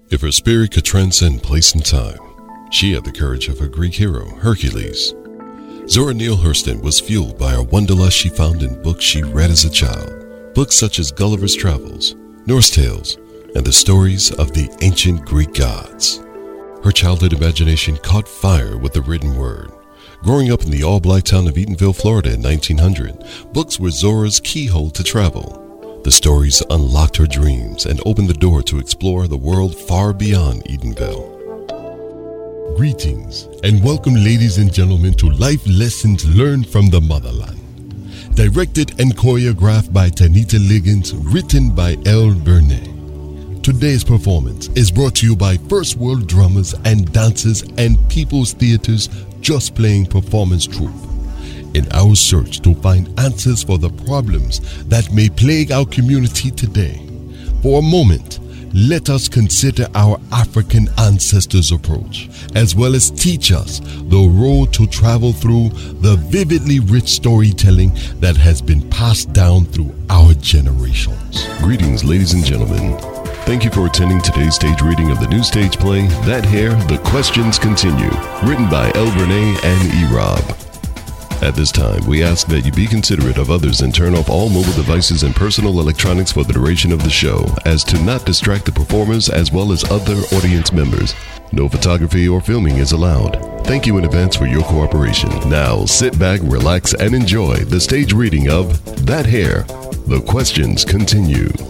If her spirit could transcend place and time, she had the courage of her Greek hero, Hercules. Zora Neale Hurston was fueled by her wanderlust she found in books she read as a child. Books such as Gulliver's Travels, Norse Tales, and the stories of the ancient Greek gods. Her childhood imagination caught fire with the written word. Growing up in the all-black town of Eatonville, Florida in 1900, books were Zora's keyhole to travel. The stories unlocked her dreams and opened the door to explore the world far beyond Eatonville. Greetings and welcome, ladies and gentlemen, to Life Lessons Learned from the Motherland. Directed and choreographed by Tanita Liggins, written by Elle Bernay. Today's performance is brought to you by First World Drummers and Dancers and People's Theater's Just Playing Performance Troupe. In our search to find answers for the problems that may plague our community today, for a moment, let us consider our African ancestors' approach, as well as teach us the road to travel through the vividly rich storytelling that has been passed down through our generations. Greetings, ladies and gentlemen. Thank you for attending today's stage reading of the new stage play, That Hair, The Questions Continue, written by Elle Bernay and E-Rob. At this time, we ask that you be considerate of others and turn off all mobile devices and personal electronics for the duration of the show, as to not distract the performers as well as other audience members. No photography or filming is allowed. Thank you in advance for your cooperation. Now, sit back, relax, and enjoy the stage reading of That Hair. The Questions Continue.